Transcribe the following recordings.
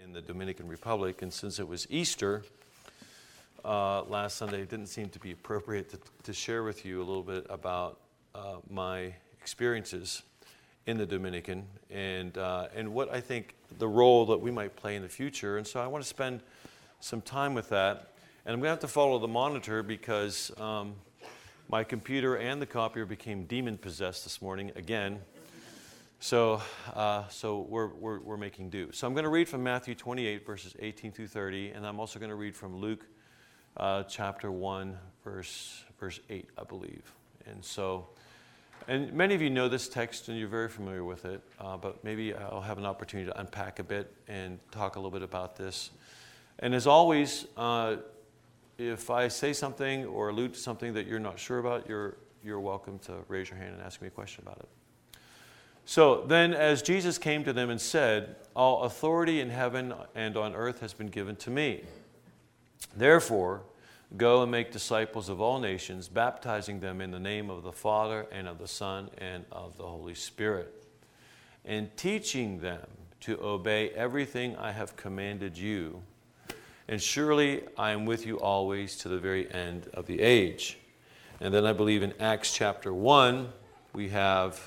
in the Dominican Republic, and since it was Easter last Sunday, it didn't seem to be appropriate to share with you a little bit about my experiences in the Dominican and what I think the role that we might play in the future. And so I want to spend some time with that. And I'm going to have to follow the monitor because my computer and the copier became demon-possessed this morning again. So we're making do. So I'm going to read from Matthew 28, verses 18 through 30, and I'm also going to read from Luke chapter 1, verse 8, I believe. And many of you know this text and you're very familiar with it, but maybe I'll have an opportunity to unpack a bit and talk a little bit about this. And as always, if I say something or allude to something that you're not sure about, you're welcome to raise your hand and ask me a question about it. So then as Jesus came to them and said, "All authority in heaven and on earth has been given to me. Therefore, go and make disciples of all nations, baptizing them in the name of the Father and of the Son and of the Holy Spirit, and teaching them to obey everything I have commanded you. And surely I am with you always to the very end of the age." And then I believe in Acts chapter 1, we have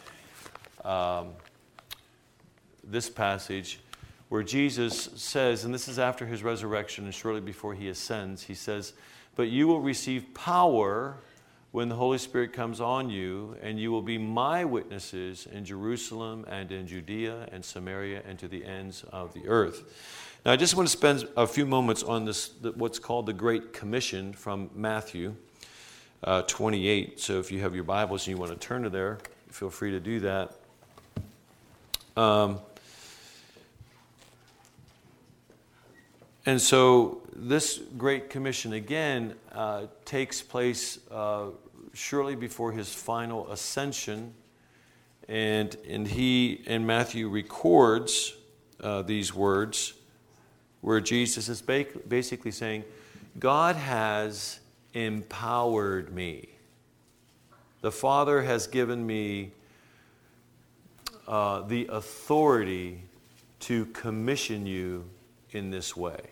this passage where Jesus says, and this is after his resurrection and shortly before he ascends, he says, "But you will receive power when the Holy Spirit comes on you, and you will be my witnesses in Jerusalem and in Judea and Samaria and to the ends of the earth." Now, I just want to spend a few moments on this, what's called the Great Commission from Matthew 28. So if you have your Bibles and you want to turn to there, feel free to do that. And so this Great Commission, again, takes place shortly before his final ascension. And Matthew records these words where Jesus is basically saying, "God has empowered me. The Father has given me the authority to commission you in this way."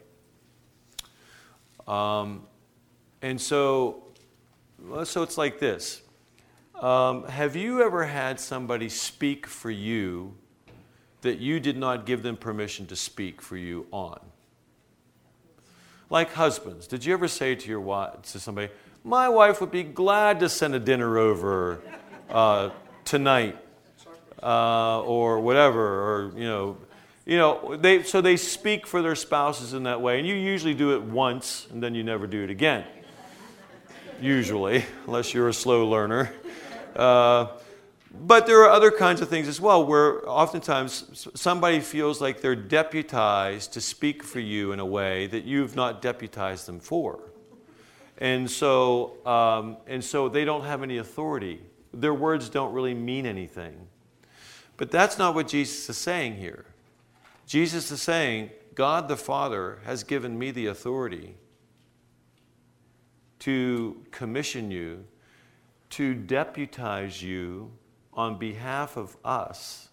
And so it's like this. Have you ever had somebody speak for you that you did not give them permission to speak for you on? Like husbands, did you ever say to somebody, "My wife would be glad to send a dinner over tonight," or whatever, or they speak for their spouses in that way, and you usually do it once, and then you never do it again. Usually, unless you're a slow learner. But there are other kinds of things as well, where oftentimes somebody feels like they're deputized to speak for you in a way that you've not deputized them for. And so they don't have any authority. Their words don't really mean anything. But that's not what Jesus is saying here. Jesus is saying, God the Father has given me the authority to commission you, to deputize you on behalf of us.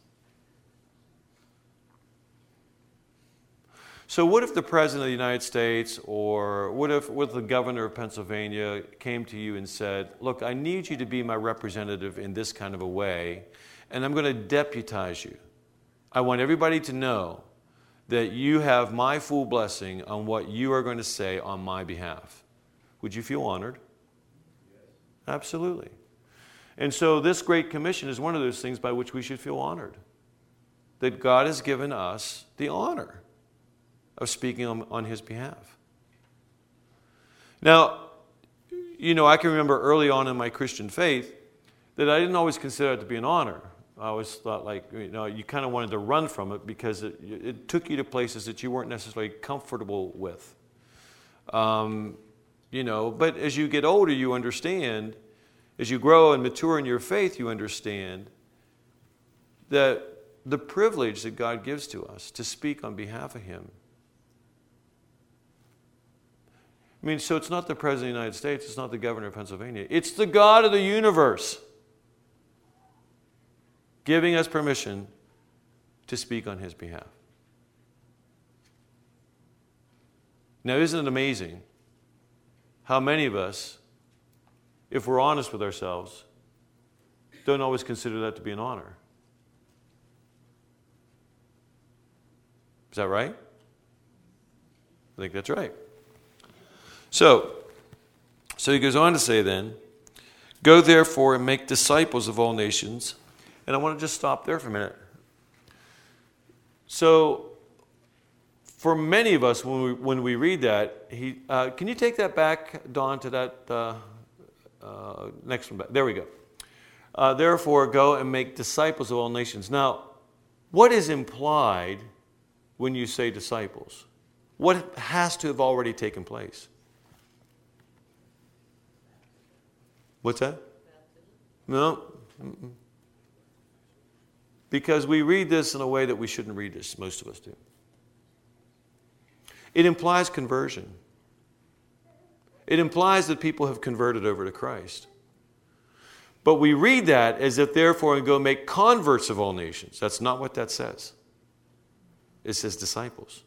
So what if the President of the United States, or what if the Governor of Pennsylvania came to you and said, "Look, I need you to be my representative in this kind of a way, and I'm going to deputize you. I want everybody to know that you have my full blessing on what you are going to say on my behalf." Would you feel honored? Yes. Absolutely. And so this Great Commission is one of those things by which we should feel honored. That God has given us the honor of speaking on his behalf. Now, I can remember early on in my Christian faith that I didn't always consider it to be an honor. I always thought you kind of wanted to run from it because it took you to places that you weren't necessarily comfortable with. But as you get older, you understand, as you grow and mature in your faith, you understand that the privilege that God gives to us to speak on behalf of him. So it's not the President of the United States, it's not the Governor of Pennsylvania, it's the God of the universe giving us permission to speak on his behalf. Now, isn't it amazing how many of us, if we're honest with ourselves, don't always consider that to be an honor? Is that right? I think that's right. So he goes on to say then, go therefore and make disciples of all nations. And I want to just stop there for a minute. So for many of us, when we read that, can you take that back, Don, to that next one back? There we go. Therefore, go and make disciples of all nations. Now, what is implied when you say disciples? What has to have already taken place? What's that? No. Because we read this in a way that we shouldn't read this. Most of us do. It implies conversion. It implies that people have converted over to Christ. But we read that as if therefore and go make converts of all nations. That's not what that says. It says disciples.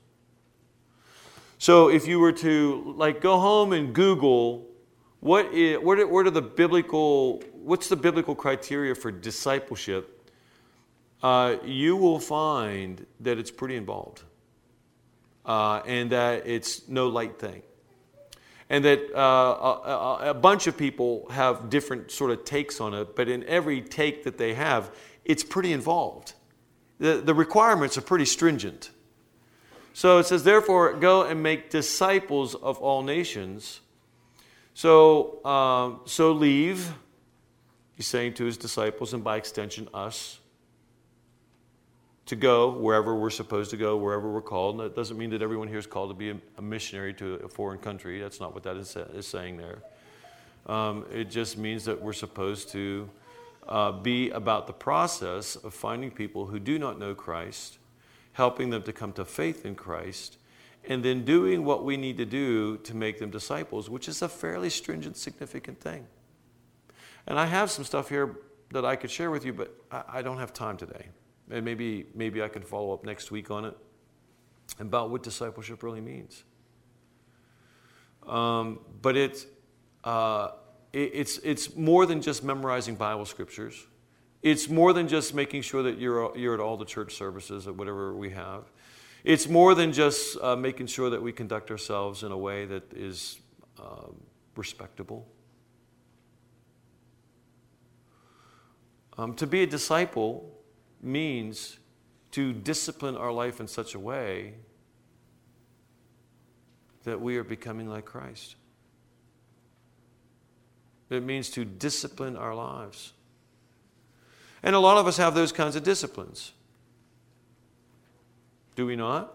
So if you were to go home and Google what's the biblical criteria for discipleship, you will find that it's pretty involved. And that it's no light thing. And that a bunch of people have different sort of takes on it, but in every take that they have, it's pretty involved. The requirements are pretty stringent. So it says, therefore, go and make disciples of all nations. So leave, he's saying to his disciples, and by extension us, to go wherever we're supposed to go, wherever we're called. And that doesn't mean that everyone here is called to be a missionary to a foreign country. That's not what that is saying there. It just means that we're supposed to be about the process of finding people who do not know Christ, helping them to come to faith in Christ, and then doing what we need to do to make them disciples, which is a fairly stringent, significant thing. And I have some stuff here that I could share with you, but I don't have time today. And maybe I can follow up next week on it about what discipleship really means. But it's more than just memorizing Bible scriptures. It's more than just making sure that you're at all the church services or whatever we have. It's more than just making sure that we conduct ourselves in a way that is respectable. To be a disciple means to discipline our life in such a way that we are becoming like Christ. It means to discipline our lives. And a lot of us have those kinds of disciplines. Do we not?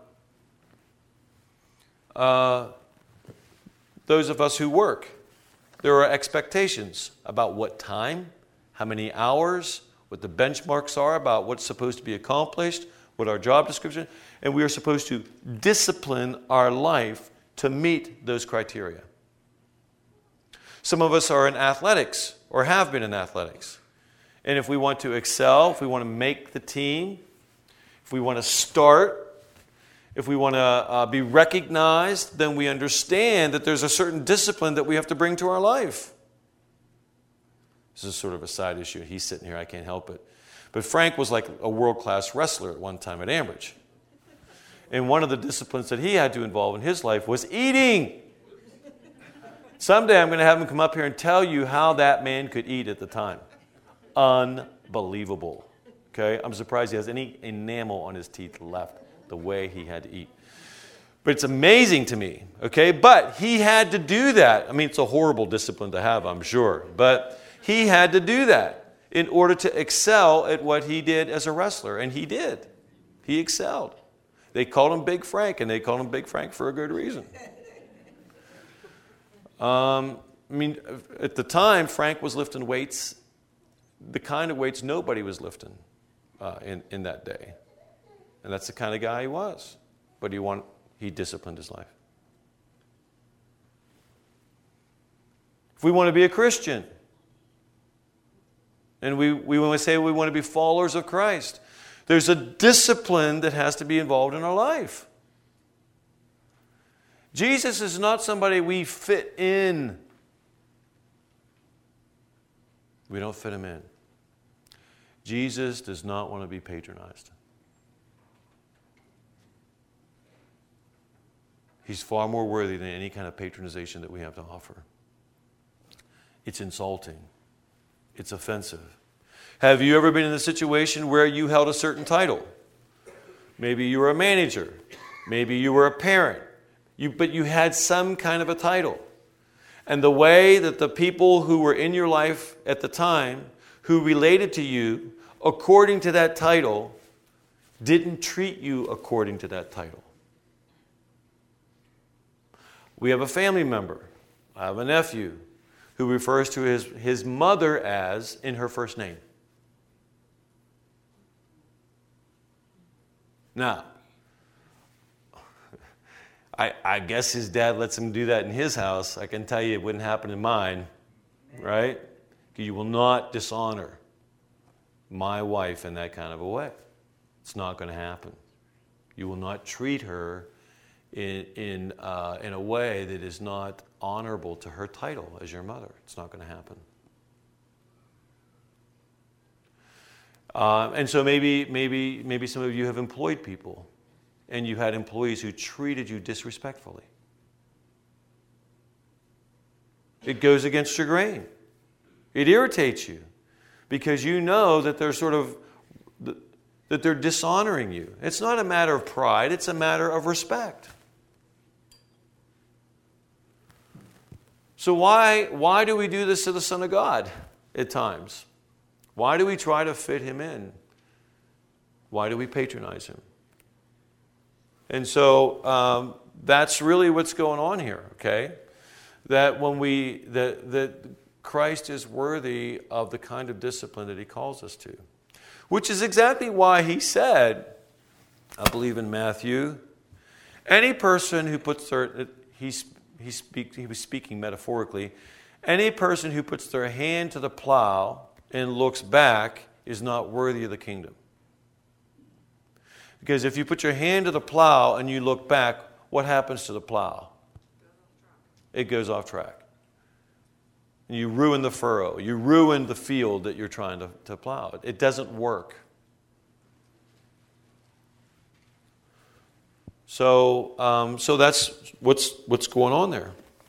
Those of us who work, there are expectations about what time, how many hours, what the benchmarks are about what's supposed to be accomplished, what our job description, and we are supposed to discipline our life to meet those criteria. Some of us are in athletics or have been in athletics. And if we want to excel, if we want to make the team, if we want to start, if we want to be recognized, then we understand that there's a certain discipline that we have to bring to our life. This is sort of a side issue. He's sitting here, I can't help it. But Frank was like a world-class wrestler at one time at Ambridge. And one of the disciplines that he had to involve in his life was eating. Someday I'm going to have him come up here and tell you how that man could eat at the time. Unbelievable. Okay? I'm surprised he has any enamel on his teeth left the way he had to eat. But it's amazing to me. Okay? But he had to do that. I mean, it's a horrible discipline to have, I'm sure. But he had to do that in order to excel at what he did as a wrestler. And he did. He excelled. They called him Big Frank, and they called him Big Frank for a good reason. I mean, at the time, Frank was lifting weights, the kind of weights nobody was lifting in that day. And that's the kind of guy he was. But he disciplined his life. If we want to be a Christian, and we want to say we want to be followers of Christ, there's a discipline that has to be involved in our life. Jesus is not somebody we fit in. We don't fit him in. Jesus does not want to be patronized. He's far more worthy than any kind of patronization that we have to offer. It's insulting. It's offensive. Have you ever been in a situation where you held a certain title? Maybe you were a manager. Maybe you were a parent. But you had some kind of a title. And the way that the people who were in your life at the time, who related to you according to that title, didn't treat you according to that title. We have a family member. I have a nephew who refers to his mother as in her first name. Now, I guess his dad lets him do that in his house. I can tell you it wouldn't happen in mine, right? You will not dishonor my wife in that kind of a way. It's not going to happen. You will not treat her in a way that is not honorable to her title as your mother. It's not going to happen. And so maybe some of you have employed people, and you had employees who treated you disrespectfully. It goes against your grain. It irritates you because you know that they're dishonoring you. It's not a matter of pride, it's a matter of respect. So why do we do this to the Son of God at times? Why do we try to fit him in? Why do we patronize him? And so that's really what's going on here, okay? That that Christ is worthy of the kind of discipline that he calls us to. Which is exactly why he said, I believe in Matthew, any person who puts he was speaking metaphorically, any person who puts their hand to the plow and looks back is not worthy of the kingdom. Because if you put your hand to the plow and you look back, what happens to the plow? It goes off track. And you ruin the furrow. You ruin the field that you're trying to plow. It doesn't work. So that's what's going on there.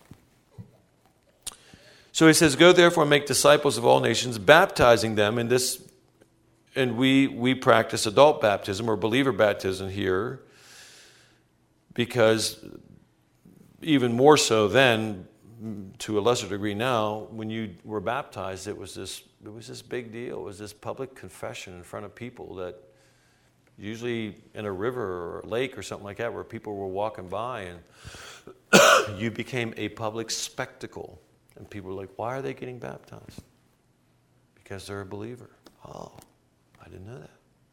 So he says, "Go therefore and make disciples of all nations, baptizing them in this." And we practice adult baptism or believer baptism here, because even more so then, to a lesser degree now, when you were baptized, it was this big deal. It was this public confession in front of people, that usually in a river or a lake or something like that, where people were walking by, and you became a public spectacle. And people were like, "Why are they getting baptized?" Because they're a believer. Oh, I didn't know that.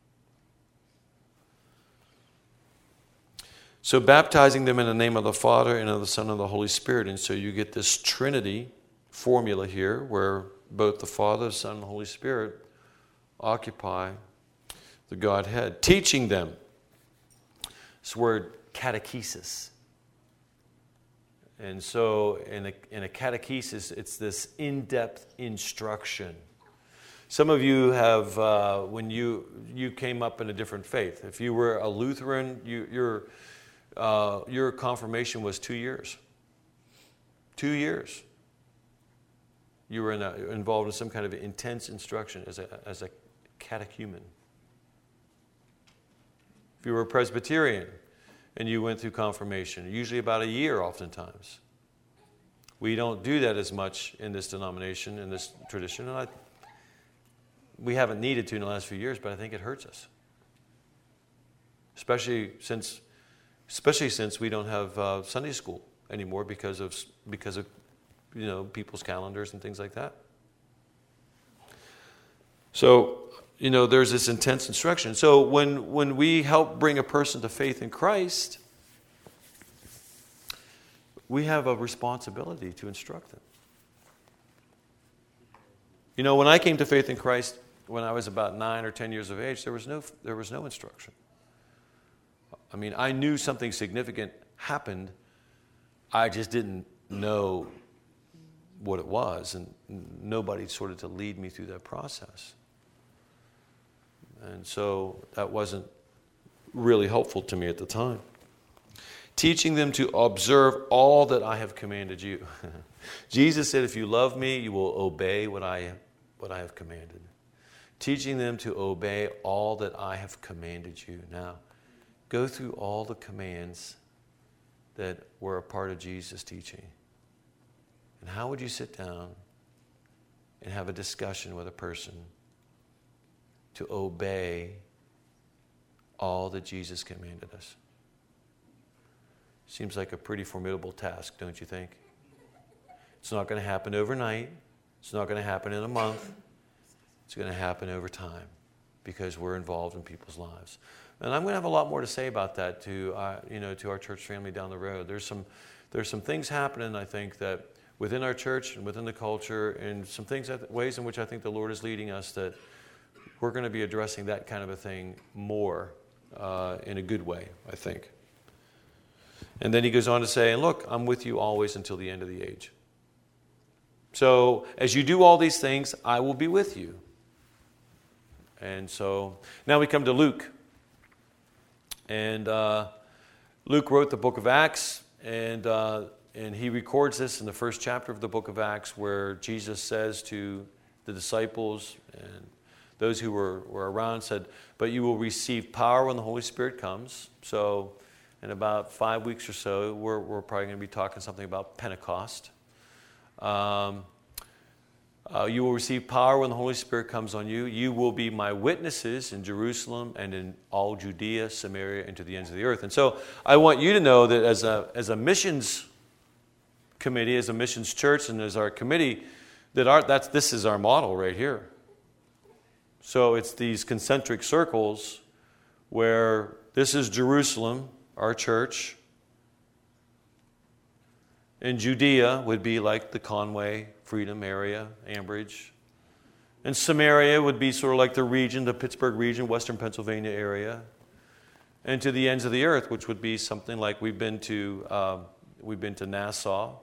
So baptizing them in the name of the Father and of the Son and of the Holy Spirit. And so you get this Trinity formula here, where both the Father, the Son, and the Holy Spirit occupy the Godhead. Teaching them. This word catechesis. And so in a catechesis, it's this in-depth instruction. Some of you have, when you came up in a different faith. If you were a Lutheran, your confirmation was 2 years. 2 years. You were involved in some kind of intense instruction as a catechumen. If you were a Presbyterian and you went through confirmation, usually about a year oftentimes. We don't do that as much in this denomination, in this tradition, and we haven't needed to in the last few years, but I think it hurts us. Especially since we don't have Sunday school anymore because of people's calendars and things like that. So there's this intense instruction. So when we help bring a person to faith in Christ, we have a responsibility to instruct them. When I came to faith in Christ when I was about 9 or 10 years of age, there was no instruction. I mean, I knew something significant happened I just didn't know what it was, and nobody sort of to lead me through that process. And so that wasn't really helpful to me at the time. Teaching them to observe all that I have commanded you. Jesus said, if you love me, you will obey what I have commanded. Teaching them to obey all that I have commanded you. Now, go through all the commands that were a part of Jesus' teaching. And how would you sit down and have a discussion with a person to obey all that Jesus commanded us? Seems like a pretty formidable task, don't you think? It's not going to happen overnight. It's not going to happen in a month. It's going to happen over time because we're involved in people's lives. And I'm going to have a lot more to say about that to our church family down the road. There's some things happening, I think, that within our church and within the culture, and some ways in which I think the Lord is leading us, that we're going to be addressing that kind of a thing more in a good way, I think. And then he goes on to say, and look, I'm with you always until the end of the age. So as you do all these things, I will be with you. And so now we come to Luke. And Luke wrote the book of Acts, and he records this in the first chapter of the book of Acts, where Jesus says to the disciples and those who were around, said, but you will receive power when the Holy Spirit comes. So in about 5 weeks or so, we're probably going to be talking something about Pentecost. You will receive power when the Holy Spirit comes on you. You will be my witnesses in Jerusalem and in all Judea, Samaria, and to the ends of the earth. And so I want you to know that as a missions committee, as a missions church, and as our committee, this is our model right here. So it's these concentric circles where this is Jerusalem, our church. And Judea would be like the Conway, Freedom area, Ambridge. And Samaria would be sort of like the region, the Pittsburgh region, Western Pennsylvania area. And to the ends of the earth, which would be something like we've been to Nassau,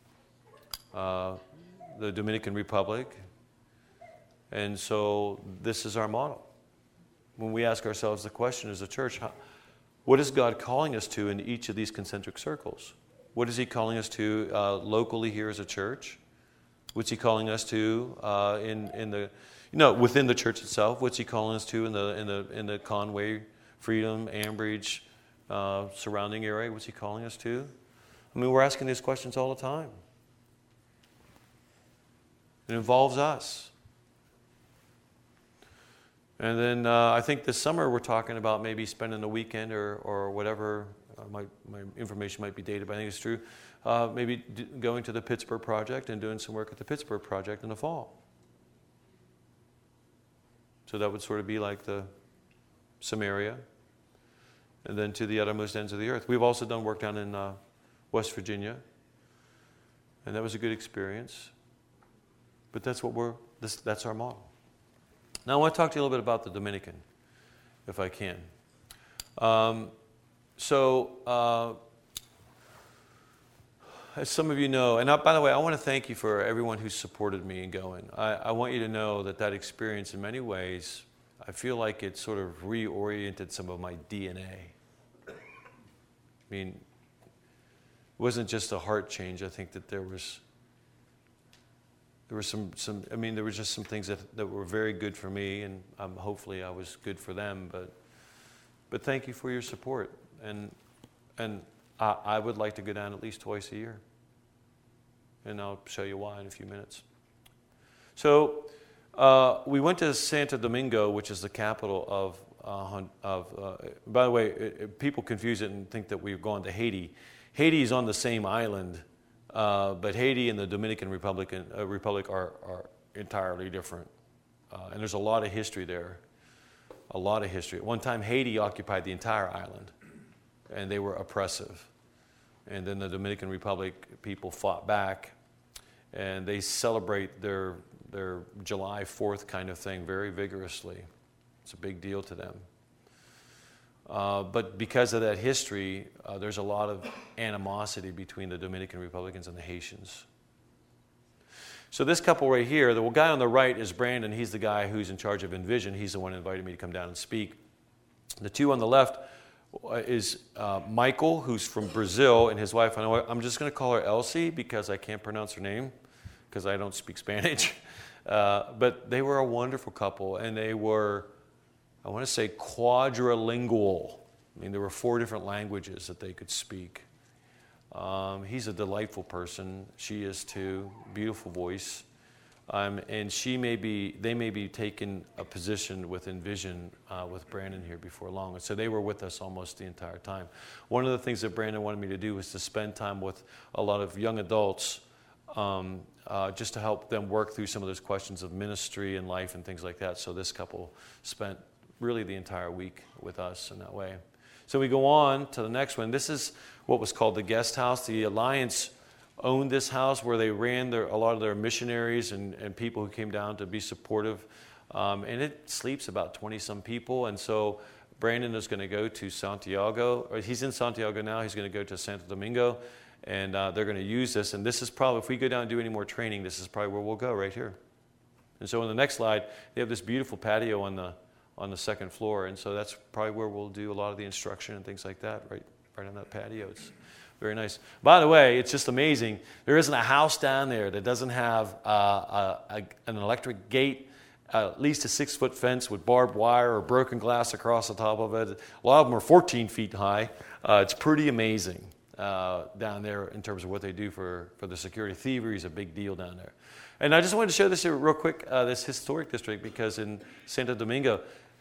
the Dominican Republic. And so this is our model. When we ask ourselves the question as a church, what is God calling us to in each of these concentric circles? What is he calling us to locally here as a church? What's he calling us to within the church itself? What's he calling us to in the Conway, Freedom, Ambridge surrounding area? What's he calling us to? I mean, we're asking these questions all the time. It involves us. And then I think this summer we're talking about maybe spending a weekend or whatever. My information might be dated, but I think it's true. Maybe going to the Pittsburgh Project and doing some work at the Pittsburgh Project in the fall. So that would sort of be like the Samaria, and then to the uttermost ends of the earth. We've also done work down in West Virginia, and that was a good experience. But that's that's our model. Now I want to talk to you a little bit about the Dominican, if I can. As some of you know, and by the way, I want to thank you for everyone who supported me in going. I want you to know that experience in many ways, I feel like it sort of reoriented some of my DNA. I mean, it wasn't just a heart change. I think that there were just some things that were very good for me, and hopefully I was good for them. But thank you for your support, and I would like to go down at least twice a year, and I'll show you why in a few minutes. So we went to Santo Domingo, which is the capital of. By the way, people confuse it and think that we've gone to Haiti. Haiti is on the same island. But Haiti and the Dominican Republic are entirely different. And there's a lot of history there. A lot of history. At one time, Haiti occupied the entire island, and they were oppressive. And then the Dominican Republic people fought back, and they celebrate their July 4th kind of thing very vigorously. It's a big deal to them. But because of that history, there's a lot of animosity between the Dominican Republicans and the Haitians. So this couple right here, the guy on the right is Brandon. He's the guy who's in charge of Envision. He's the one who invited me to come down and speak. The two on the left is Michael, who's from Brazil, and his wife. I'm just going to call her Elsie because I can't pronounce her name because I don't speak Spanish. But they were a wonderful couple, and they were, I want to say, quadrilingual. I mean, there were 4 different languages that they could speak. He's a delightful person. She is too. Beautiful voice. And they may be taking a position with Envision with Brandon here before long. And so they were with us almost the entire time. One of the things that Brandon wanted me to do was to spend time with a lot of young adults just to help them work through some of those questions of ministry and life and things like that. So this couple spent really the entire week with us in that way. So we go on to the next one. This is what was called the guest house. The Alliance owned this house where they ran a lot of their missionaries and people who came down to be supportive. And it sleeps about 20-some people. And so Brandon is going to go to Santiago. Or he's in Santiago now. He's going to go to Santo Domingo. And they're going to use this. And this is probably, if we go down and do any more training, this is probably where we'll go, right here. And so in the next slide, they have this beautiful patio on the second floor. And so that's probably where we'll do a lot of the instruction and things like that, right on that patio. It's very nice. By the way, it's just amazing. There isn't a house down there that doesn't have an electric gate, at least a 6-foot fence with barbed wire or broken glass across the top of it. A lot of them are 14 feet high. It's pretty amazing down there in terms of what they do for the security. Thievery is a big deal down there. And I just wanted to show this here real quick, this historic district, because in Santo Domingo,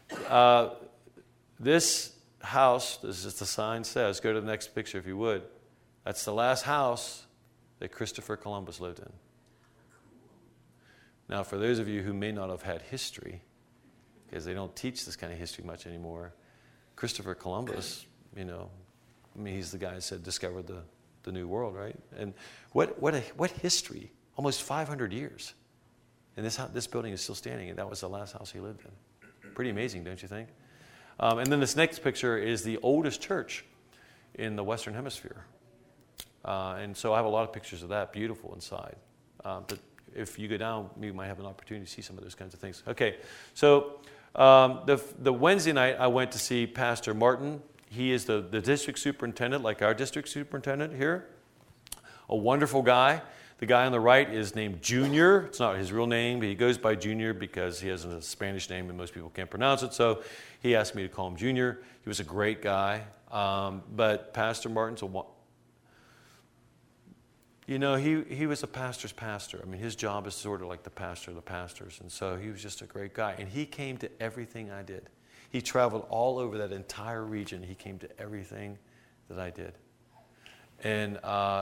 this house, this is the sign says, go to the next picture if you would. That's the last house that Christopher Columbus lived in. Now, for those of you who may not have had history, because they don't teach this kind of history much anymore, Christopher Columbus, he's the guy who said discovered the New World, right? And what history? Almost 500 years. And this building is still standing, and that was the last house he lived in. Pretty amazing, don't you think? And then this next picture is the oldest church in the Western Hemisphere. And so I have a lot of pictures of that, beautiful inside. But if you go down, you might have an opportunity to see some of those kinds of things. Okay, so the Wednesday night I went to see Pastor Martin. He is the district superintendent, like our district superintendent here. A wonderful guy. The guy on the right is named Junior. It's not his real name, but he goes by Junior because he has a Spanish name and most people can't pronounce it. So he asked me to call him Junior. He was a great guy. But Pastor Martin's he was a pastor's pastor. I mean, his job is sort of like the pastor of the pastors. And so he was just a great guy. And he came to everything I did. He traveled all over that entire region. He came to everything that I did. And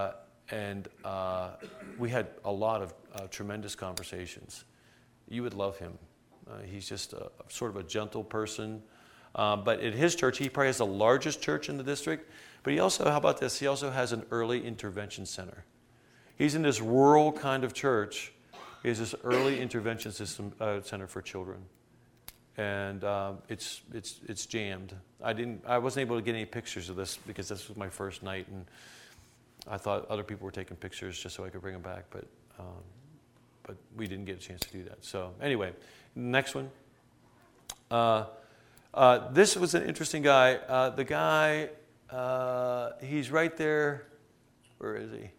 we had a lot of tremendous conversations. You would love him. He's just sort of a gentle person. But at his church, he probably has the largest church in the district. But he also, how about this? He also has an early intervention center. He's in this rural kind of church. He has this early intervention system center for children. And it's jammed. I wasn't able to get any pictures of this because this was my first night, and I thought other people were taking pictures just so I could bring them back, but we didn't get a chance to do that. So anyway, next one. This was an interesting guy. The guy, he's right there. Where is he?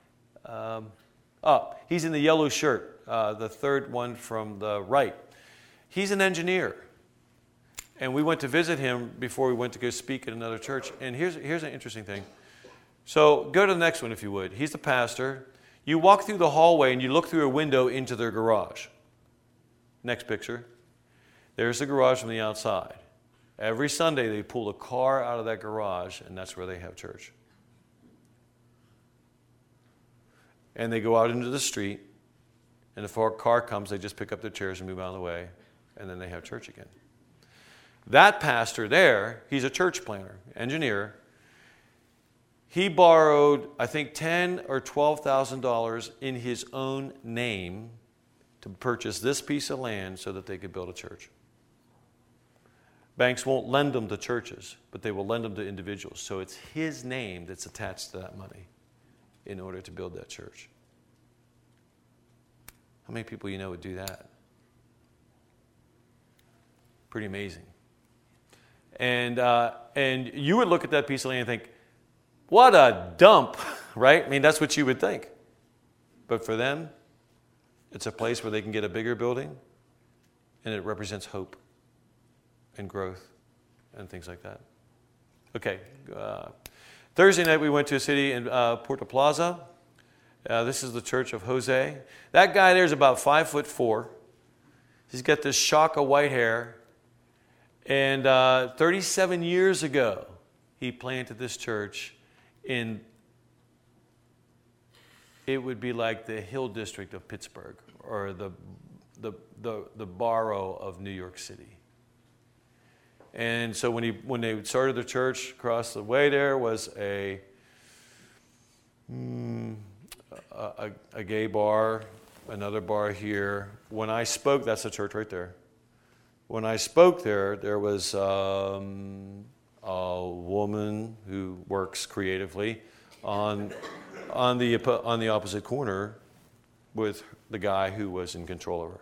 He's in the yellow shirt, the third one from the right. He's an engineer. And we went to visit him before we went to go speak at another church. And here's an interesting thing. So go to the next one if you would. He's the pastor. You walk through the hallway and you look through a window into their garage. Next picture. There's the garage from the outside. Every Sunday they pull a car out of that garage and that's where they have church. And they go out into the street, and if a car comes, they just pick up their chairs and move out of the way, and then they have church again. That pastor there, he's a church planner, engineer. He borrowed, I think, $10,000 or $12,000 in his own name to purchase this piece of land so that they could build a church. Banks won't lend them to churches, but they will lend them to individuals. So it's his name that's attached to that money in order to build that church. How many people you know would do that? Pretty amazing. And you would look at that piece of land and think, what a dump, right? I mean, that's what you would think. But for them, it's a place where they can get a bigger building, and it represents hope and growth and things like that. Okay. Thursday night we went to a city in Puerto Plaza. This is the church of Jose. That guy there is about 5'4". He's got this shock of white hair. And 37 years ago, he planted this church in, it would be like the Hill District of Pittsburgh or the borough of New York City. And so when they started the church, across the way there was a gay bar, another bar here. When I spoke, that's the church right there. When I spoke there was a woman who works creatively on the opposite corner with the guy who was in control of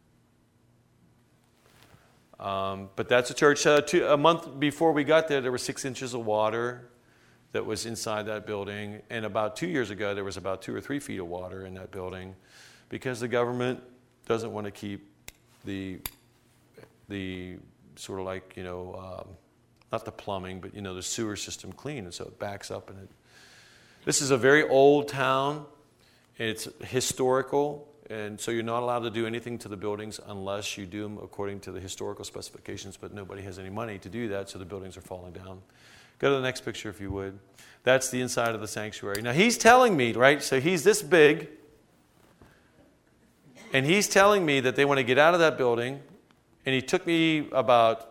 her. But that's a church. A month before we got there was 6 inches of water that was inside that building. And about 2 years ago, there was about 2 or 3 feet of water in that building because the government doesn't want to keep the sort of like, not the plumbing, but, the sewer system clean. And so it backs up. This is a very old town. It's historical. And so you're not allowed to do anything to the buildings unless you do them according to the historical specifications, but nobody has any money to do that, so the buildings are falling down. Go to the next picture if you would. That's the inside of the sanctuary. Now he's telling me, right, so he's this big, and he's telling me that they want to get out of that building, and he took me about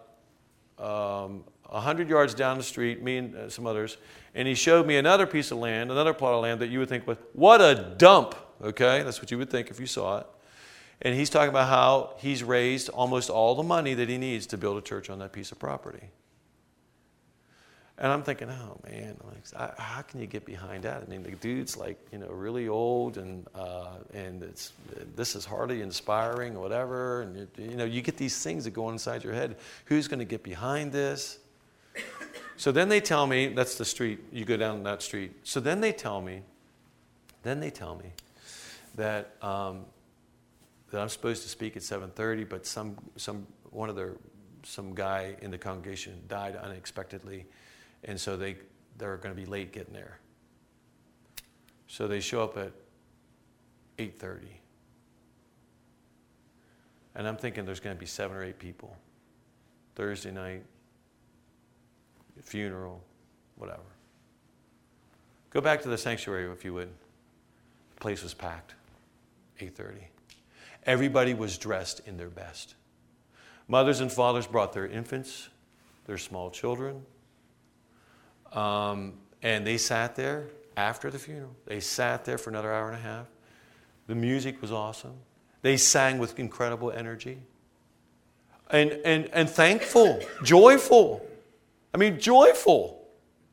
100 yards down the street, me and some others, and he showed me another piece of land, another plot of land that you would think, what a dump. Okay, that's what you would think if you saw it. And he's talking about how he's raised almost all the money that he needs to build a church on that piece of property. And I'm thinking, oh man, how can you get behind that? I mean, the dude's like, really old, and this is hardly inspiring or whatever. And you get these things that go on inside your head. Who's going to get behind this? So then they tell me, that's the street. You go down that street. So then they tell me that I'm supposed to speak at 7:30, but some guy in the congregation died unexpectedly, and so they're going to be late getting there. So they show up at 8:30, and I'm thinking there's going to be 7 or 8 people. Thursday night, funeral, whatever. Go back to the sanctuary if you would. The place was packed. 8:30. Everybody was dressed in their best. Mothers and fathers brought their infants, their small children, and they sat there after the funeral. They sat there for another hour and a half. The music was awesome. They sang with incredible energy. And thankful, joyful. I mean, joyful.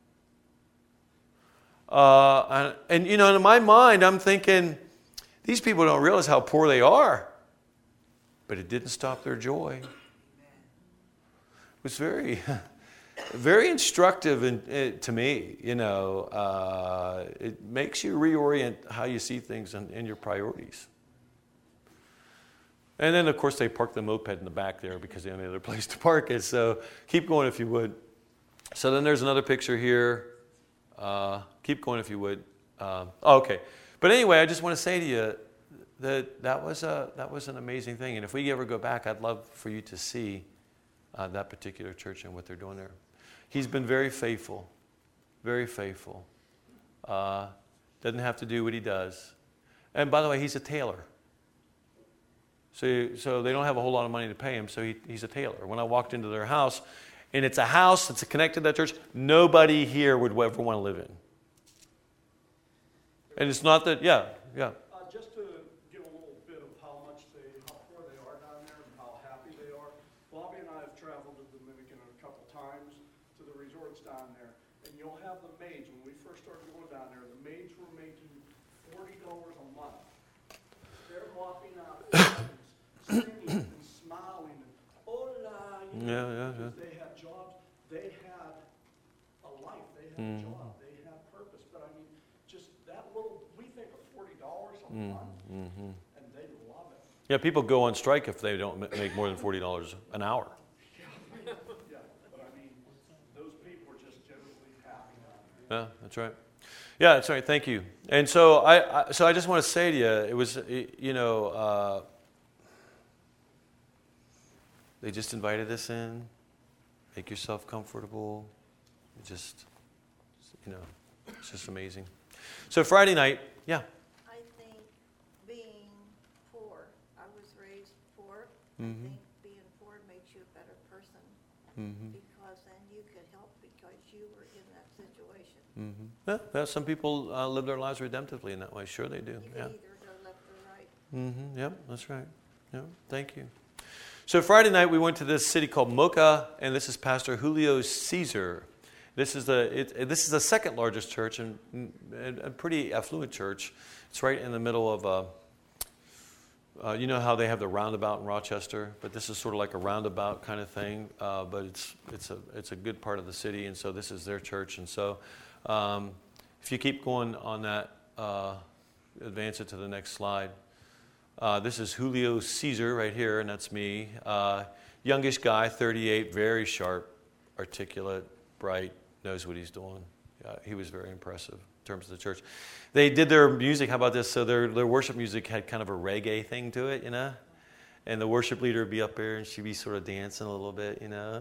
And in my mind, I'm thinking, these people don't realize how poor they are. But it didn't stop their joy. It was very, very instructive to me. It makes you reorient how you see things and your priorities. And then, of course, they parked the moped in the back there because they had no other place to park it. So keep going if you would. So then there's another picture here. Keep going if you would. Okay. But anyway, I just want to say to you that was an amazing thing. And if we ever go back, I'd love for you to see that particular church and what they're doing there. He's been very faithful. Very faithful. Doesn't have to do what he does. And by the way, he's a tailor. So they don't have a whole lot of money to pay him, so he's a tailor. When I walked into their house, and it's a house that's connected to that church, nobody here would ever want to live in. And it's not that, yeah. Just to give a little bit of how poor they are down there and how happy they are. Bobby and I have traveled to the Dominican $40 a month. They're walking out, singing and smiling, and hola, Yeah. because they have jobs. They had a life. They had a job. They had purpose. But I mean, just that little, we think of $40 a month, and they love it. Yeah, people go on strike if they don't make more than $40 an hour. Yeah, but I mean, those people are just generally happy. Yeah, that's right. Yeah, that's right. Thank you. And so I just want to say to you, it was, they just invited us in. Make yourself comfortable. Just, it's just amazing. So Friday night, yeah. I think being poor, I was raised poor. Mm-hmm. I think being poor makes you a better person because then you could help because you were in that situation. Yeah, some people live their lives redemptively in that way. Sure they do. You Yeah. can either go left or right. Yep, that's right. Yeah, thank you. So Friday night we went to this city called Mocha, and this is Pastor Julio Caesar. This is the second largest church and a pretty affluent church. It's right in the middle of you know how they have the roundabout in Rochester, but this is sort of like a roundabout kind of thing. But it's a good part of the city, and so this is their church. And so if you keep going on that, advance it to the next slide. This is Julio Caesar right here, and that's me. Youngish guy, 38, very sharp, articulate, bright, knows what he's doing. He was very impressive in terms of the church. They did their music, how about this? So their worship music had kind of a reggae thing to it, and the worship leader would be up there, and she'd be sort of dancing a little bit,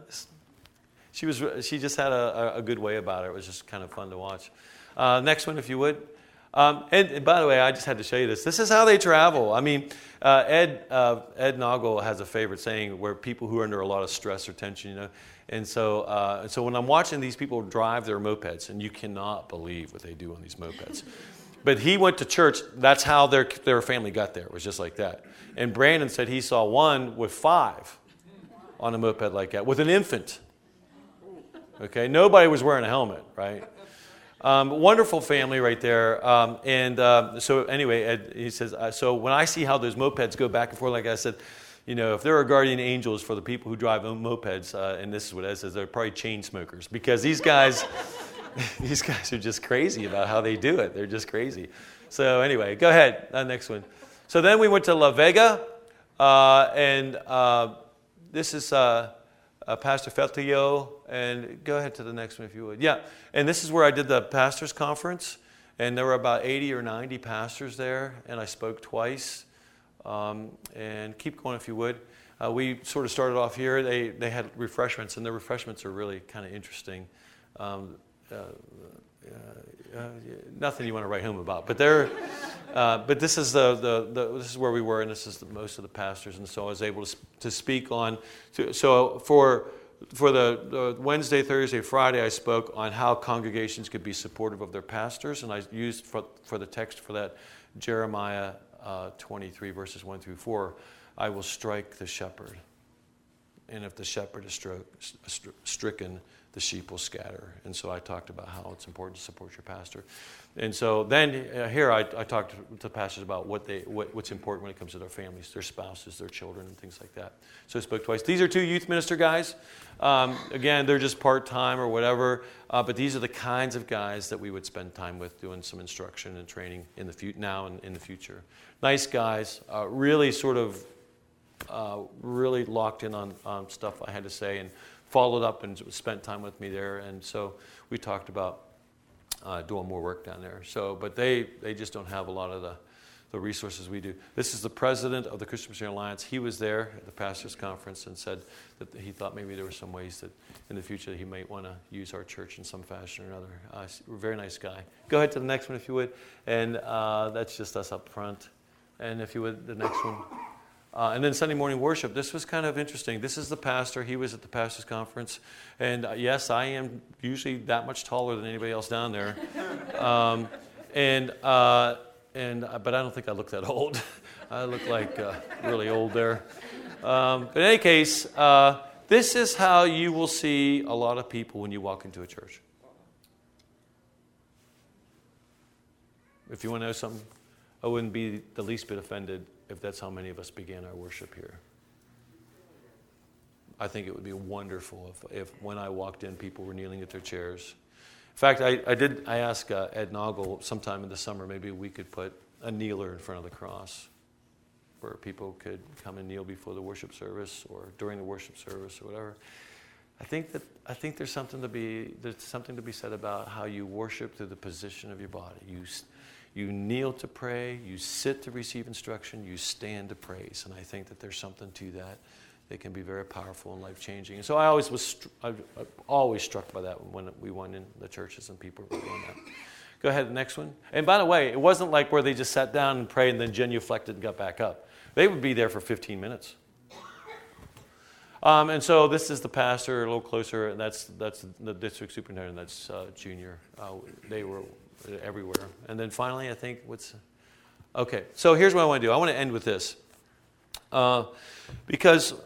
She just had a good way about it. It was just kind of fun to watch. Next one, if you would. And by the way, I just had to show you this. This is how they travel. I mean, Ed Noggle has a favorite saying where people who are under a lot of stress or tension, And so when I'm watching these people drive their mopeds, and you cannot believe what they do on these mopeds. But he went to church. That's how their family got there. It was just like that. And Brandon said he saw one with 5 on a moped like that, with an infant. Okay, nobody was wearing a helmet, right? Wonderful family right there. So anyway, Ed, he says, so when I see how those mopeds go back and forth, like I said, if there are guardian angels for the people who drive mopeds, and this is what Ed says, they're probably chain smokers, because these guys are just crazy about how they do it. They're just crazy. So anyway, go ahead, next one. So then we went to La Vega, and this is Pastor Feltillo, and go ahead to the next one if you would. Yeah, and this is where I did the pastors' conference, and there were about 80 or 90 pastors there, and I spoke twice. And keep going if you would. We sort of started off here. They had refreshments, and the refreshments are really kind of interesting. Nothing you want to write home about, but but this is this is where we were, and this is most of the pastors, and so I was able to speak on. So for the Wednesday, Thursday, Friday, I spoke on how congregations could be supportive of their pastors, and I used for the text for that Jeremiah 23 verses 1 through 4. I will strike the shepherd, and if the shepherd is stricken, the sheep will scatter. And so I talked about how it's important to support your pastor. And so then here I talked to pastors about what's important when it comes to their families, their spouses, their children, and things like that. So I spoke twice. These are 2 youth minister guys. Again, they're just part-time or whatever, but these are the kinds of guys that we would spend time with doing some instruction and training in the now and in the future. Nice guys, really sort of really locked in on stuff I had to say, and followed up and spent time with me there. And so we talked about doing more work down there. So, but they just don't have a lot of the resources we do. This is the president of the Christian Missionary Alliance. He was there at the pastors' conference and said that he thought maybe there were some ways that in the future that he might want to use our church in some fashion or another. Very nice guy. Go ahead to the next one if you would. And that's just us up front. And if you would, the next one. And then Sunday morning worship. This was kind of interesting. This is the pastor. He was at the pastors' conference. And yes, I am usually that much taller than anybody else down there. But I don't think I look that old. I look like really old there. But in any case, this is how you will see a lot of people when you walk into a church. If you want to know something, I wouldn't be the least bit offended if that's how many of us began our worship here. I think it would be wonderful if when I walked in, people were kneeling at their chairs. In fact, I asked Ed Noggle sometime in the summer, maybe we could put a kneeler in front of the cross where people could come and kneel before the worship service or during the worship service or whatever. I think there's something to be said about how you worship through the position of your body. You kneel to pray, you sit to receive instruction, you stand to praise. And I think that there's something to that can be very powerful and life-changing. And so I was always struck by that when we went in the churches and people were doing that. Go ahead, the next one. And by the way, it wasn't like where they just sat down and prayed and then genuflected and got back up. They would be there for 15 minutes. And so this is the pastor, a little closer, and that's the district superintendent, that's Junior. They were everywhere. And then finally, I think, okay, so here's what I want to do. I want to end with this. Because,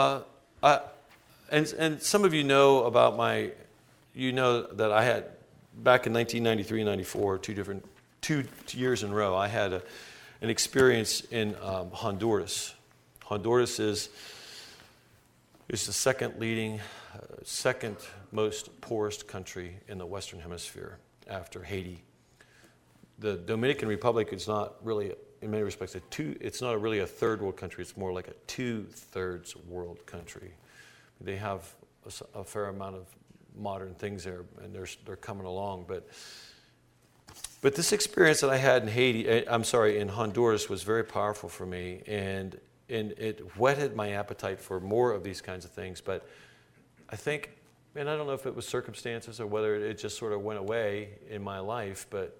and some of you know about that I had, back in 1993 and 94, two years in a row, I had an experience in Honduras. Honduras is the second most poorest country in the Western Hemisphere after Haiti. The Dominican Republic is not really, in many respects, it's not really a third world country. It's more like a 2/3 world country. They have a fair amount of modern things there, and they're coming along. But this experience that I had in Honduras was very powerful for me, and it whetted my appetite for more of these kinds of things. But I think, and I don't know if it was circumstances or whether it just sort of went away in my life, but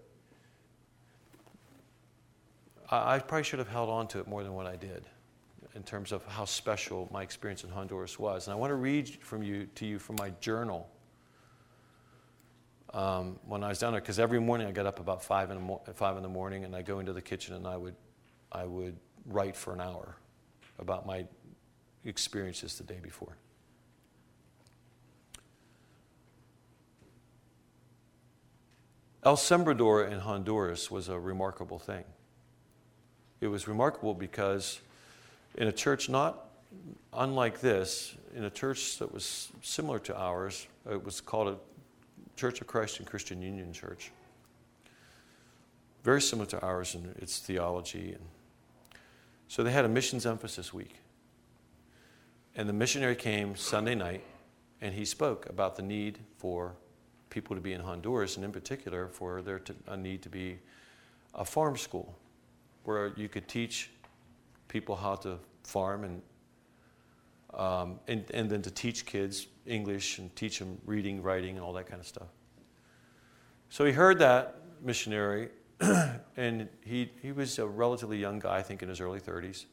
I probably should have held on to it more than what I did in terms of how special my experience in Honduras was. And I want to read to you from my journal when I was down there, because every morning I got up about 5 in the morning, and I go into the kitchen and I would write for an hour about my experiences the day before. El Sembrador in Honduras was a remarkable thing. It was remarkable because in a church not unlike this, in a church that was similar to ours, it was called a Church of Christ and Christian Union Church. Very similar to ours in its theology. And so they had a missions emphasis week. And the missionary came Sunday night, and he spoke about the need for people to be in Honduras, and in particular for a need to be a farm school where you could teach people how to farm and then to teach kids English and teach them reading, writing, and all that kind of stuff. So he heard that missionary, and he was a relatively young guy, I think in his early 30s.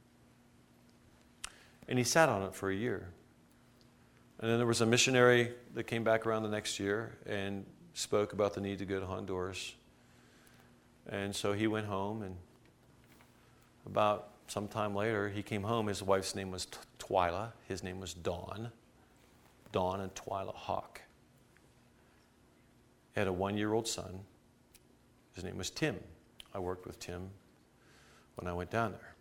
And he sat on it for a year. And then there was a missionary that came back around the next year and spoke about the need to go to Honduras. And so he went home, and about some time later, he came home. His wife's name was Twyla. His name was Dawn and Twyla Hawk. He had a 1-year-old son. His name was Tim. I worked with Tim when I went down there.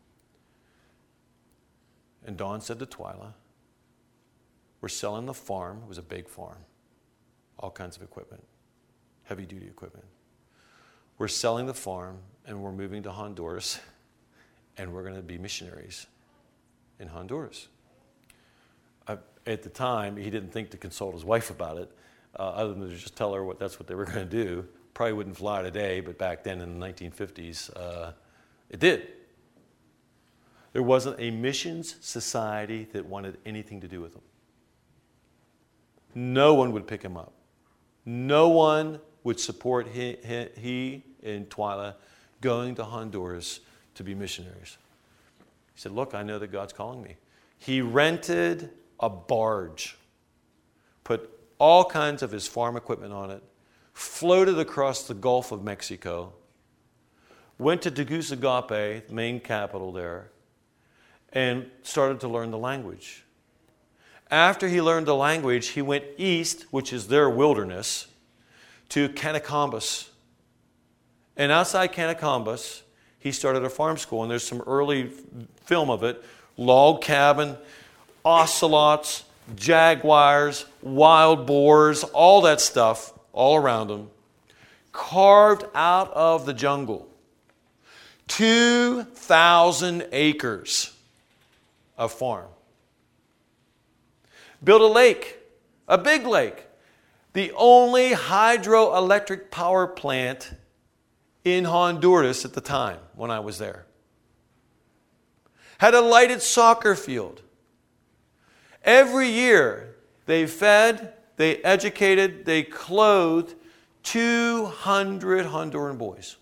And Dawn said to Twyla, "We're selling the farm." It was a big farm. All kinds of equipment. Heavy-duty equipment. "We're selling the farm, and we're moving to Honduras, and we're going to be missionaries in Honduras." At the time, he didn't think to consult his wife about it, other than to just tell her that's what they were going to do. Probably wouldn't fly today, but back then in the 1950s, it did. There wasn't a missions society that wanted anything to do with him. No one would pick him up. No one would support he and Twyla going to Honduras to be missionaries. He said, "Look, I know that God's calling me." He rented a barge, put all kinds of his farm equipment on it, floated across the Gulf of Mexico, went to Tegucigalpa, the main capital there, and started to learn the language. After he learned the language, he went east, which is their wilderness, to Canacombas. And outside Canacombas, he started a farm school, and there's some early film of it. Log cabin, ocelots, jaguars, wild boars, all that stuff all around him, carved out of the jungle. 2,000 acres of farm. Built a lake, a big lake, the only hydroelectric power plant in Honduras at the time when I was there. Had a lighted soccer field. Every year they fed, they educated, they clothed 200 Honduran boys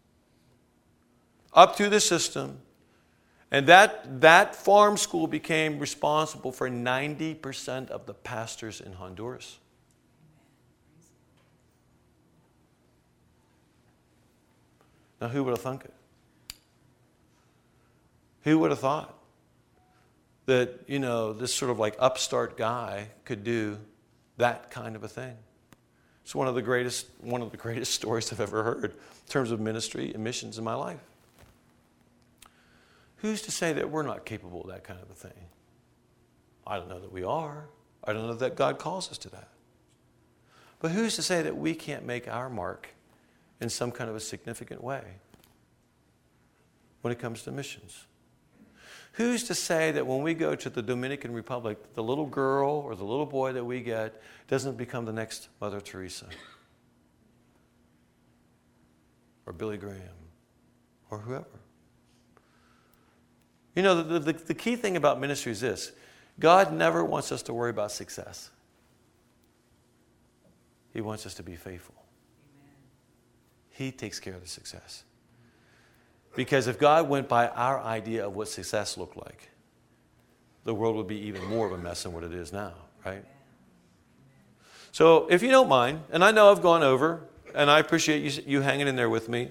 up through the system. And that farm school became responsible for 90% of the pastors in Honduras. Now, who would have thunk it? Who would have thought that, this sort of like upstart guy could do that kind of a thing? It's one of the greatest stories I've ever heard in terms of ministry and missions in my life. Who's to say that we're not capable of that kind of a thing? I don't know that we are. I don't know that God calls us to that. But who's to say that we can't make our mark in some kind of a significant way when it comes to missions? Who's to say that when we go to the Dominican Republic, the little girl or the little boy that we get doesn't become the next Mother Teresa or Billy Graham or whoever? The key thing about ministry is this. God never wants us to worry about success. He wants us to be faithful. Amen. He takes care of the success. Because if God went by our idea of what success looked like, the world would be even more of a mess than what it is now, right? So if you don't mind, and I know I've gone over, and I appreciate you hanging in there with me,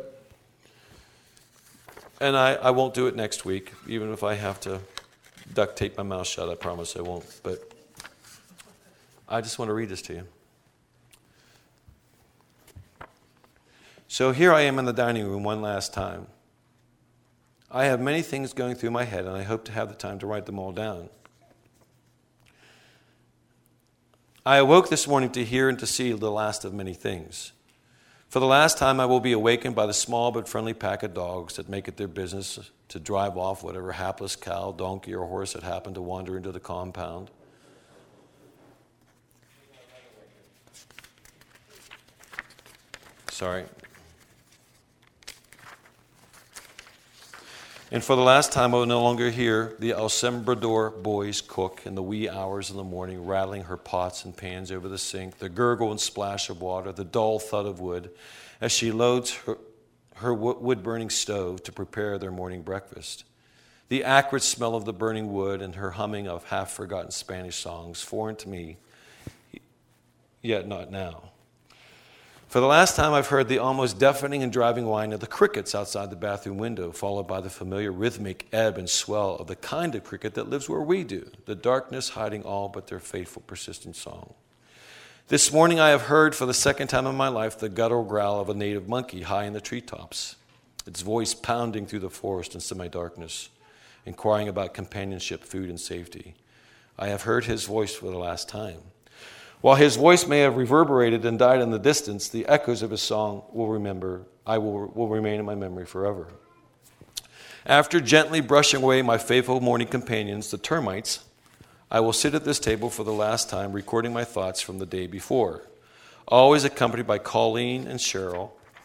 and I won't do it next week, even if I have to duct tape my mouth shut. I promise I won't. But I just want to read this to you. So here I am in the dining room one last time. I have many things going through my head, and I hope to have the time to write them all down. I awoke this morning to hear and to see the last of many things. For the last time, I will be awakened by the small but friendly pack of dogs that make it their business to drive off whatever hapless cow, donkey, or horse that happened to wander into the compound. Sorry. And for the last time, I will no longer hear the El Sembrador boys cook in the wee hours of the morning, rattling her pots and pans over the sink, the gurgle and splash of water, the dull thud of wood, as she loads her wood-burning stove to prepare their morning breakfast. The acrid smell of the burning wood and her humming of half-forgotten Spanish songs, foreign to me, yet not now. For the last time, I've heard the almost deafening and driving whine of the crickets outside the bathroom window, followed by the familiar rhythmic ebb and swell of the kind of cricket that lives where we do, the darkness hiding all but their faithful, persistent song. This morning, I have heard for the second time in my life the guttural growl of a native monkey high in the treetops, its voice pounding through the forest in semi-darkness, inquiring about companionship, food, and safety. I have heard his voice for the last time. While his voice may have reverberated and died in the distance, the echoes of his song will remain in my memory forever. After gently brushing away my faithful morning companions, the termites, I will sit at this table for the last time, recording my thoughts from the day before, always accompanied by Colleen and Cheryl,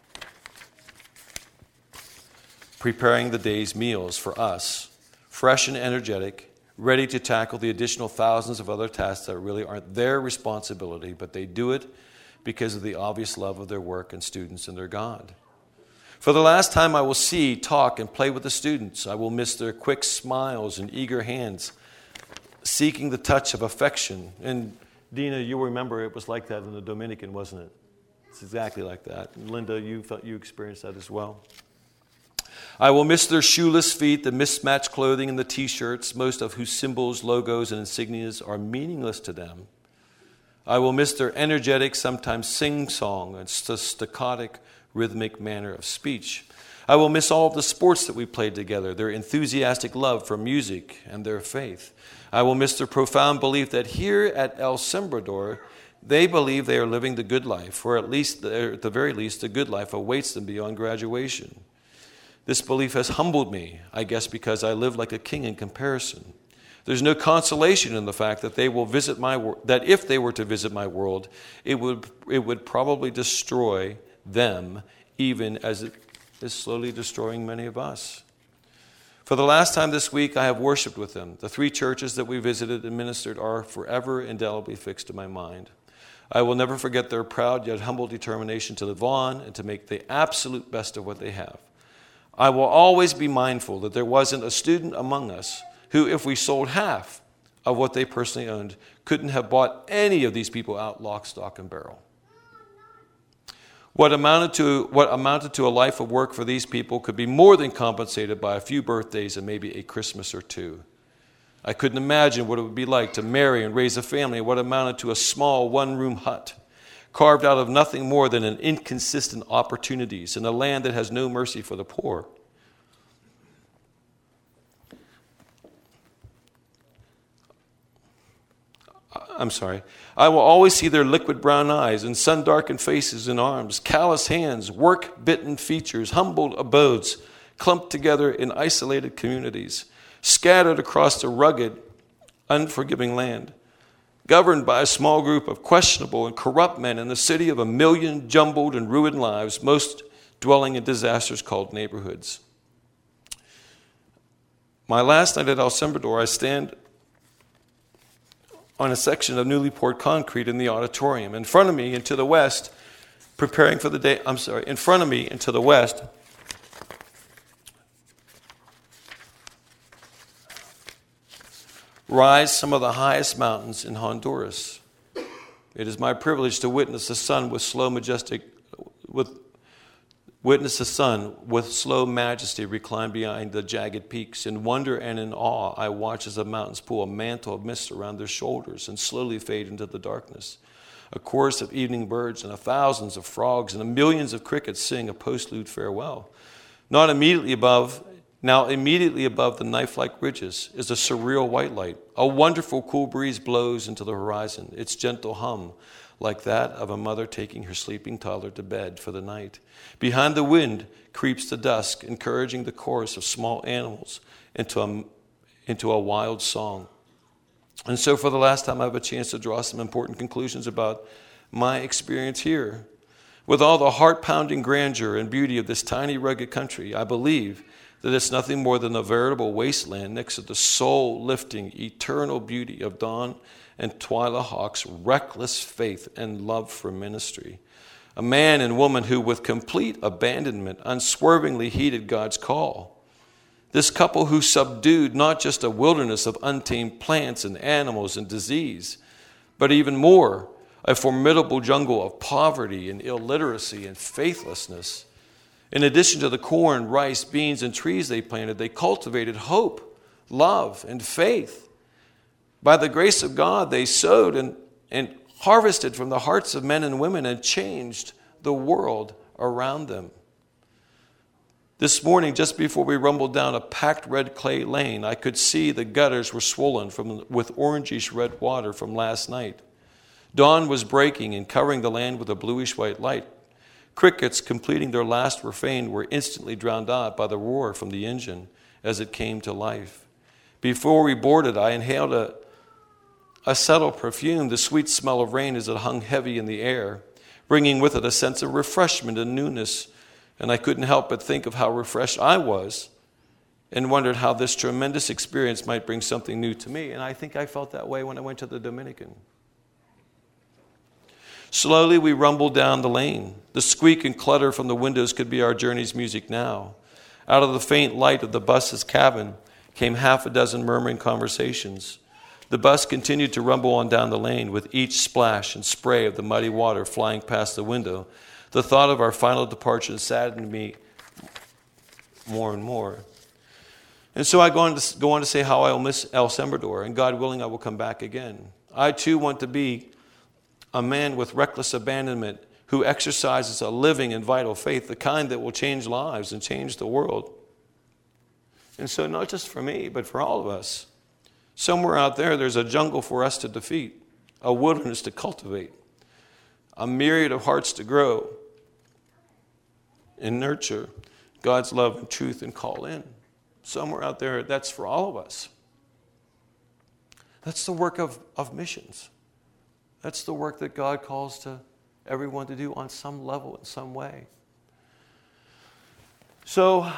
preparing the day's meals for us, fresh and energetic, ready to tackle the additional thousands of other tasks that really aren't their responsibility, but they do it because of the obvious love of their work and students and their God. For the last time, I will see, talk, and play with the students. I will miss their quick smiles and eager hands, seeking the touch of affection. And Dina, you'll remember it was like that in the Dominican, wasn't it? It's exactly like that. And Linda, you experienced that as well. I will miss their shoeless feet, the mismatched clothing, and the T-shirts, most of whose symbols, logos, and insignias are meaningless to them. I will miss their energetic, sometimes sing-song and staccato rhythmic manner of speech. I will miss all of the sports that we played together, their enthusiastic love for music and their faith. I will miss their profound belief that here at El Sembrador, they believe they are living the good life, or at the very least, the good life awaits them beyond graduation. This belief has humbled me, I guess because I live like a king in comparison. There's no consolation in the fact that they will visit that if they were to visit my world, it would probably destroy them, even as it is slowly destroying many of us. For the last time this week, I have worshiped with them. The 3 churches that we visited and ministered are forever indelibly fixed in my mind. I will never forget their proud yet humble determination to live on and to make the absolute best of what they have. I will always be mindful that there wasn't a student among us who, if we sold half of what they personally owned, couldn't have bought any of these people out lock, stock, and barrel. What amounted to a life of work for these people could be more than compensated by a few birthdays and maybe a Christmas or 2. I couldn't imagine what it would be like to marry and raise a family in what amounted to a small one-room hut, carved out of nothing more than an inconsistent opportunities in a land that has no mercy for the poor. I will always see their liquid brown eyes and sun-darkened faces and arms, callous hands, work-bitten features, humbled abodes, clumped together in isolated communities, scattered across the rugged, unforgiving land, governed by a small group of questionable and corrupt men in the city of 1 million jumbled and ruined lives, most dwelling in disasters called neighborhoods. My last night at El Sembrador, I stand on a section of newly poured concrete in the auditorium. In front of me and to the west, in front of me and to the west, rise some of the highest mountains in Honduras. It is my privilege to witness the sun with slow majesty recline behind the jagged peaks. In wonder and in awe, I watch as the mountains pull a mantle of mist around their shoulders and slowly fade into the darkness. A chorus of evening birds and thousands of frogs and millions of crickets sing a postlude farewell. Now immediately above the knife-like ridges is a surreal white light. A wonderful cool breeze blows into the horizon, its gentle hum like that of a mother taking her sleeping toddler to bed for the night. Behind the wind creeps the dusk, encouraging the chorus of small animals into a wild song. And so for the last time, I have a chance to draw some important conclusions about my experience here. With all the heart-pounding grandeur and beauty of this tiny, rugged country, I believe that it's nothing more than a veritable wasteland next to the soul-lifting, eternal beauty of Don and Twyla Hawk's reckless faith and love for ministry. A man and woman who, with complete abandonment, unswervingly heeded God's call. This couple who subdued not just a wilderness of untamed plants and animals and disease, but even more, a formidable jungle of poverty and illiteracy and faithlessness. In addition to the corn, rice, beans, and trees they planted, they cultivated hope, love, and faith. By the grace of God, they sowed and harvested from the hearts of men and women and changed the world around them. This morning, just before we rumbled down a packed red clay lane, I could see the gutters were swollen with orangish red water from last night. Dawn was breaking and covering the land with a bluish-white light. Crickets, completing their last refrain, were instantly drowned out by the roar from the engine as it came to life. Before we boarded, I inhaled a subtle perfume, the sweet smell of rain as it hung heavy in the air, bringing with it a sense of refreshment and newness. And I couldn't help but think of how refreshed I was and wondered how this tremendous experience might bring something new to me. And I think I felt that way when I went to the Dominican. Slowly we rumbled down the lane. The squeak and clutter from the windows could be our journey's music now. Out of the faint light of the bus's cabin came half a dozen murmuring conversations. The bus continued to rumble on down the lane with each splash and spray of the muddy water flying past the window. The thought of our final departure saddened me more and more. And so I go on to say how I will miss El Sembrador, and God willing, I will come back again. I too want to be a man with reckless abandonment, who exercises a living and vital faith, the kind that will change lives and change the world. And so not just for me, but for all of us. Somewhere out there, there's a jungle for us to defeat, a wilderness to cultivate, a myriad of hearts to grow and nurture God's love and truth and call in. Somewhere out there, that's for all of us. That's the work of missions. That's the work that God calls to everyone to do on some level, in some way. So,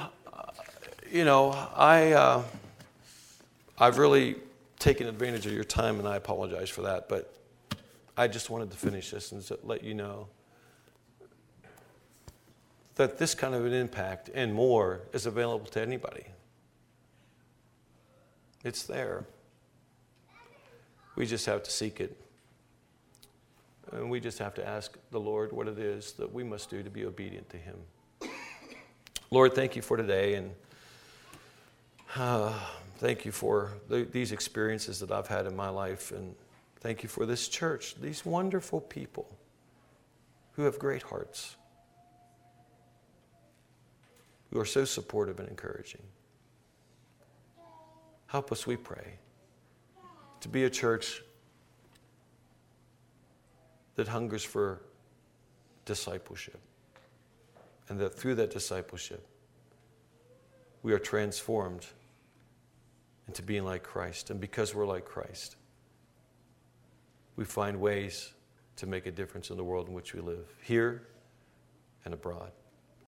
I've really taken advantage of your time, and I apologize for that, but I just wanted to finish this and let you know that this kind of an impact and more is available to anybody. It's there. We just have to seek it. And we just have to ask the Lord what it is that we must do to be obedient to Him. Lord, thank you for today, and thank you for these experiences that I've had in my life, and thank you for this church, these wonderful people who have great hearts, who are so supportive and encouraging. Help us, we pray, to be a church that hungers for discipleship, and that through that discipleship, we are transformed into being like Christ. And because we're like Christ, we find ways to make a difference in the world in which we live, here and abroad.